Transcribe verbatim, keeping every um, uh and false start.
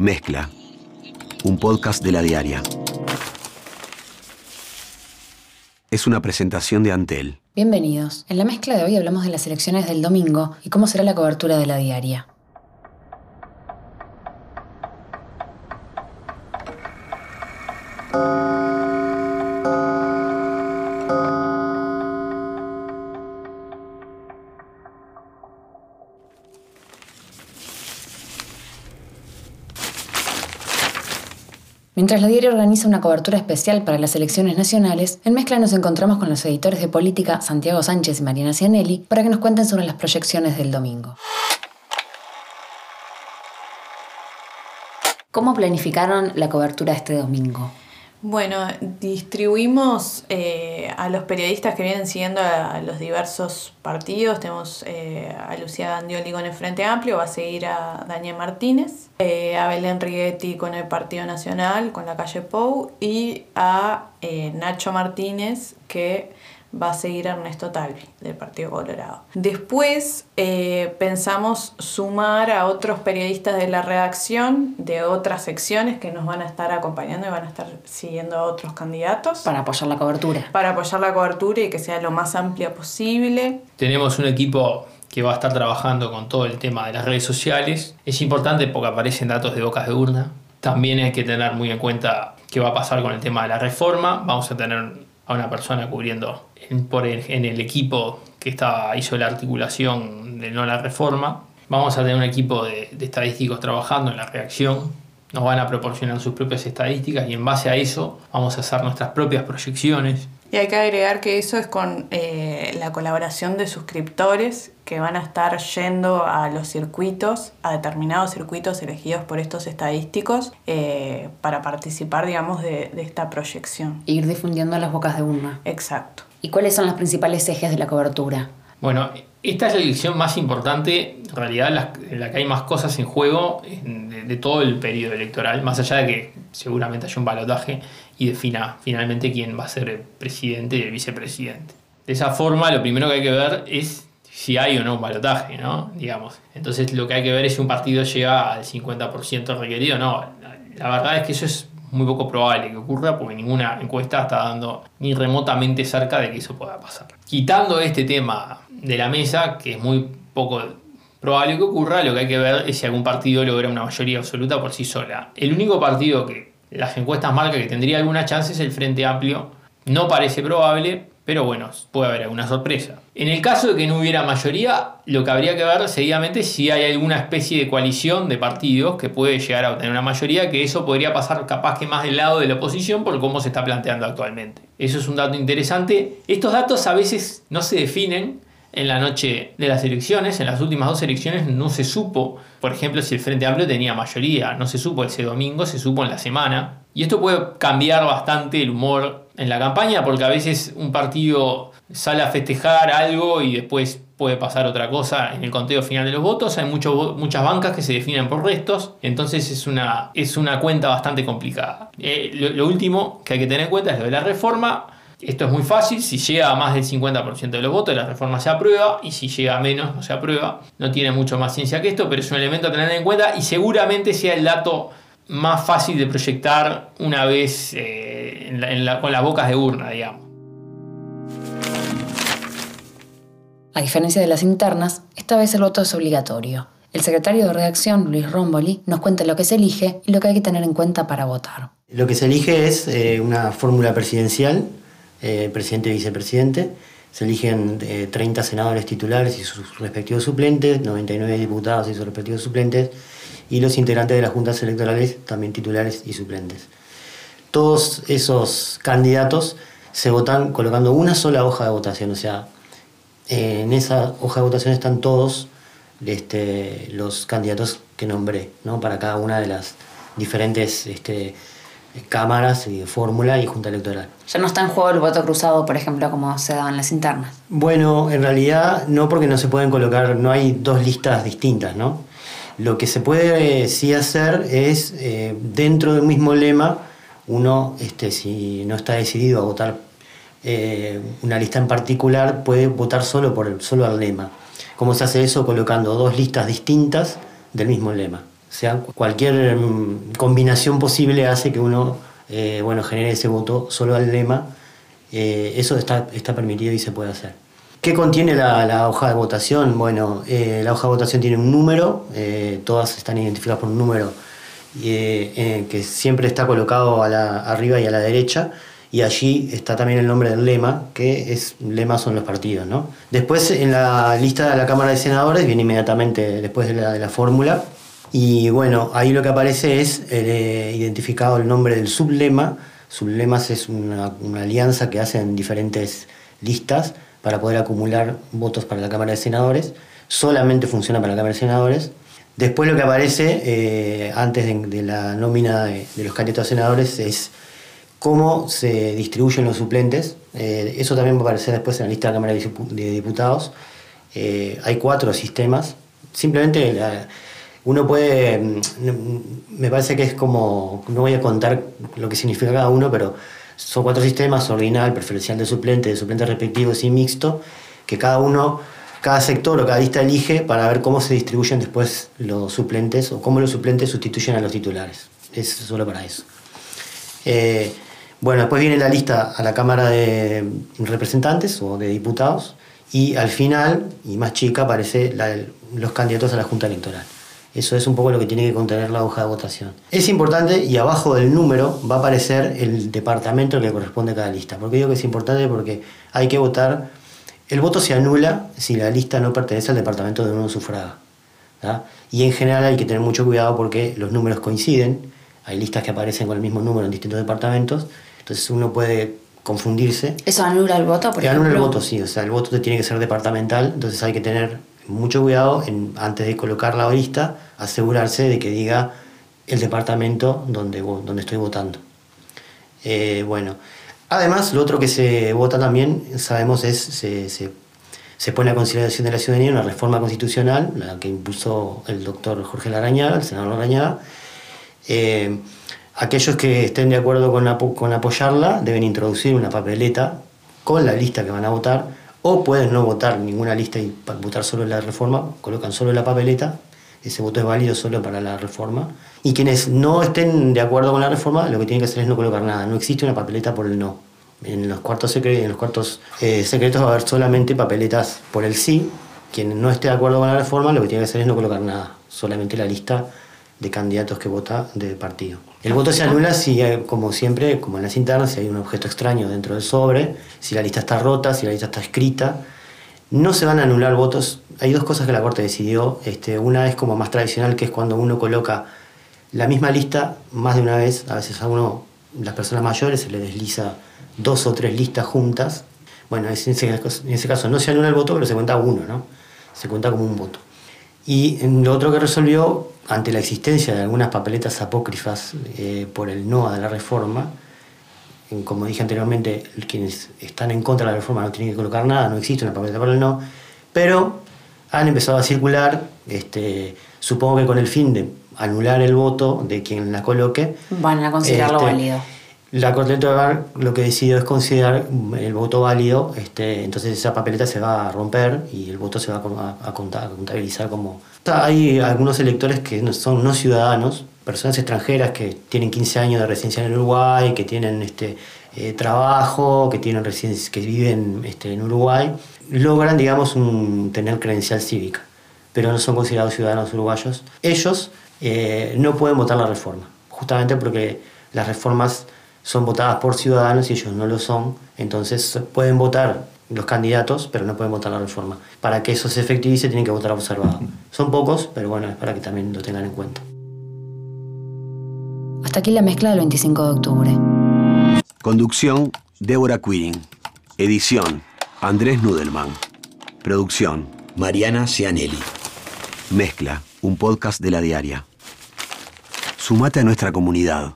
Mezcla, un podcast de La Diaria. Es una presentación de Antel. Bienvenidos. En la mezcla de hoy hablamos de las elecciones del domingo y cómo será la cobertura de La Diaria. Mientras La Diaria organiza una cobertura especial para las elecciones nacionales, en Mezcla nos encontramos con los editores de política Santiago Sánchez y Mariana Cianelli para que nos cuenten sobre las proyecciones del domingo. ¿Cómo planificaron la cobertura de este domingo? Bueno, distribuimos eh, a los periodistas que vienen siguiendo a los diversos partidos. Tenemos eh, a Lucía Gandioli con el Frente Amplio, va a seguir a Daniel Martínez, eh, a Belén Righetti con el Partido Nacional, con la calle Pou, y a eh, Nacho Martínez, que va a seguir a Ernesto Talvi, del Partido Colorado. Después eh, pensamos sumar a otros periodistas de la redacción de otras secciones que nos van a estar acompañando y van a estar siguiendo a otros candidatos. Para apoyar la cobertura. Para apoyar la cobertura y que sea lo más amplia posible. Tenemos un equipo que va a estar trabajando con todo el tema de las redes sociales. Es importante porque aparecen datos de bocas de urna. También hay que tener muy en cuenta qué va a pasar con el tema de la reforma. Vamos a tener a una persona cubriendo en, por el, en el equipo que estaba, hizo la articulación de no la reforma. Vamos a tener un equipo de, de estadísticos trabajando en la redacción. Nos van a proporcionar sus propias estadísticas y en base a eso vamos a hacer nuestras propias proyecciones. Y hay que agregar que eso es con eh, la colaboración de suscriptores que van a estar yendo a los circuitos, a determinados circuitos elegidos por estos estadísticos eh, para participar, digamos, de, de esta proyección. E ir difundiendo las bocas de urna. Exacto. ¿Y cuáles son los principales ejes de la cobertura? Bueno, esta es la elección más importante, en realidad la, la que hay más cosas en juego de, de todo el periodo electoral, más allá de que seguramente haya un balotaje y defina finalmente quién va a ser el presidente y el vicepresidente. De esa forma, lo primero que hay que ver es si hay o no un balotaje, ¿no? Digamos. Entonces, lo que hay que ver es si un partido llega al cincuenta por ciento requerido. No, la, la verdad es que eso es muy poco probable que ocurra porque ninguna encuesta está dando ni remotamente cerca de que eso pueda pasar. Quitando este tema de la mesa, que es muy poco probable que ocurra, lo que hay que ver es si algún partido logra una mayoría absoluta por sí sola. El único partido que las encuestas marcan que tendría alguna chance es el Frente Amplio. No parece probable, pero bueno, puede haber alguna sorpresa. En el caso de que no hubiera mayoría, lo que habría que ver seguidamente es si hay alguna especie de coalición de partidos que puede llegar a obtener una mayoría, que eso podría pasar capaz que más del lado de la oposición por cómo se está planteando actualmente. Eso es un dato interesante. Estos datos a veces no se definen en la noche de las elecciones. En las últimas dos elecciones no se supo, por ejemplo, si el Frente Amplio tenía mayoría. No se supo ese domingo, se supo en la semana. Y esto puede cambiar bastante el humor en la campaña, porque a veces un partido sale a festejar algo y después puede pasar otra cosa en el conteo final de los votos. Hay mucho, muchas bancas que se definen por restos, entonces es una, es una cuenta bastante complicada. Eh, lo, lo último que hay que tener en cuenta es lo de la reforma. Esto es muy fácil, si llega a más del cincuenta por ciento de los votos, la reforma se aprueba, y si llega a menos, no se aprueba. No tiene mucho más ciencia que esto, pero es un elemento a tener en cuenta y seguramente sea el dato más fácil de proyectar una vez eh, en la, en la, con las bocas de urna, digamos. A diferencia de las internas, esta vez el voto es obligatorio. El secretario de redacción, Luis Romboli, nos cuenta lo que se elige y lo que hay que tener en cuenta para votar. Lo que se elige es eh, una fórmula presidencial, eh, presidente y vicepresidente. Se eligen eh, treinta senadores titulares y sus respectivos suplentes, noventa y nueve diputados y sus respectivos suplentes, y los integrantes de las juntas electorales, también titulares y suplentes. Todos esos candidatos se votan colocando una sola hoja de votación, o sea, eh, en esa hoja de votación están todos este, los candidatos que nombré, ¿no? Para cada una de las diferentes este, cámaras y fórmula y junta electoral. Ya no está en juego el voto cruzado, por ejemplo, como se daba en las internas. Bueno, en realidad no, porque no se pueden colocar, no hay dos listas distintas, ¿no? Lo que se puede eh, sí hacer es, eh, dentro del mismo lema, uno, este, si no está decidido a votar eh, una lista en particular, puede votar solo por el, solo al lema. ¿Cómo se hace eso? Colocando dos listas distintas del mismo lema. sea, cualquier mm, combinación posible hace que uno eh, bueno, genere ese voto solo al lema. Eh, eso está, está permitido y se puede hacer. ¿Qué contiene la, la hoja de votación? Bueno, eh, la hoja de votación tiene un número, eh, todas están identificadas por un número eh, eh, que siempre está colocado a la, arriba y a la derecha, y allí está también el nombre del lema, que es lema son los partidos, ¿no? Después, en la lista de la Cámara de Senadores, viene inmediatamente después de la, de la fórmula, y bueno, ahí lo que aparece es eh, identificado el nombre del sublema. Sublemas es una, una alianza que hacen diferentes listas para poder acumular votos para la Cámara de Senadores. Solamente funciona para la Cámara de Senadores. Después lo que aparece eh, antes de, de la nómina de, de los candidatos a senadores es cómo se distribuyen los suplentes. Eh, eso también va a aparecer después en la lista de la Cámara de Diputados. Eh, hay cuatro sistemas. Simplemente la, uno puede, me parece que es como, no voy a contar lo que significa cada uno, pero son cuatro sistemas: ordinal, preferencial de suplente, de suplentes respectivos y mixto, que cada uno, cada sector o cada lista elige para ver cómo se distribuyen después los suplentes o cómo los suplentes sustituyen a los titulares. Es solo para eso. Eh, bueno, después viene la lista a la Cámara de Representantes o de Diputados, y al final, y más chica, aparece la, los candidatos a la Junta Electoral. Eso es un poco lo que tiene que contener la hoja de votación. Es importante, y abajo del número va a aparecer el departamento al que corresponde a cada lista. ¿Por qué digo que es importante? Porque hay que votar. El voto se anula si la lista no pertenece al departamento donde uno sufraga, ¿tá? Y en general hay que tener mucho cuidado porque los números coinciden. Hay listas que aparecen con el mismo número en distintos departamentos. Entonces uno puede confundirse. ¿Eso anula el voto, por ejemplo? ejemplo? Anula el voto, sí. O sea, el voto tiene que ser departamental. Entonces hay que tener mucho cuidado en, antes de colocar la lista, asegurarse de que diga el departamento donde, donde estoy votando. Eh, bueno, además, lo otro que se vota también, sabemos, es se, se, se pone a consideración de la ciudadanía una reforma constitucional, la que impulsó el doctor Jorge Larrañaga, el senador Larrañaga. Eh, aquellos que estén de acuerdo con, apo con apoyarla deben introducir una papeleta con la lista que van a votar, o pueden no votar ninguna lista y votar solo la reforma, colocan solo la papeleta. Ese voto es válido solo para la reforma. Y quienes no estén de acuerdo con la reforma, lo que tienen que hacer es no colocar nada. No existe una papeleta por el no. En los cuartos, secre en los cuartos eh, secretos va a haber solamente papeletas por el sí. Quien no esté de acuerdo con la reforma, lo que tiene que hacer es no colocar nada. Solamente la lista de candidatos que vota del partido. El voto se anula si, como siempre, como en las internas, si hay un objeto extraño dentro del sobre, si la lista está rota, si la lista está escrita. No se van a anular votos. Hay dos cosas que la Corte decidió. Este, una es como más tradicional, que es cuando uno coloca la misma lista más de una vez. A veces a uno, las personas mayores, se le desliza dos o tres listas juntas. Bueno, en ese, en ese caso no se anula el voto, pero se cuenta uno, ¿no? Se cuenta como un voto. Y lo otro que resolvió, ante la existencia de algunas papeletas apócrifas eh, por el no a la reforma, como dije anteriormente, quienes están en contra de la reforma no tienen que colocar nada, no existe una papeleta para el no, pero han empezado a circular, este, supongo que con el fin de anular el voto de quien la coloque. Van a considerarlo este, válido. La Corte Electoral lo que decidió es considerar el voto válido, este, entonces esa papeleta se va a romper y el voto se va a, a, contar, a contabilizar como... Hay algunos electores que no, son no ciudadanos, personas extranjeras que tienen quince años de residencia en Uruguay, que tienen este, eh, trabajo, que, tienen que viven este, en Uruguay, logran, digamos, un, tener credencial cívica, pero no son considerados ciudadanos uruguayos. Ellos eh, no pueden votar la reforma, justamente porque las reformas son votadas por ciudadanos y ellos no lo son, entonces pueden votar los candidatos, pero no pueden votar la reforma. Para que eso se efectivice tienen que votar observado. Son pocos, pero bueno, es para que también lo tengan en cuenta. Hasta aquí la mezcla del veinticinco de octubre. Conducción, Débora Quirin. Edición, Andrés Nudelman. Producción, Mariana Cianelli. Mezcla, un podcast de La Diaria. Sumate a nuestra comunidad.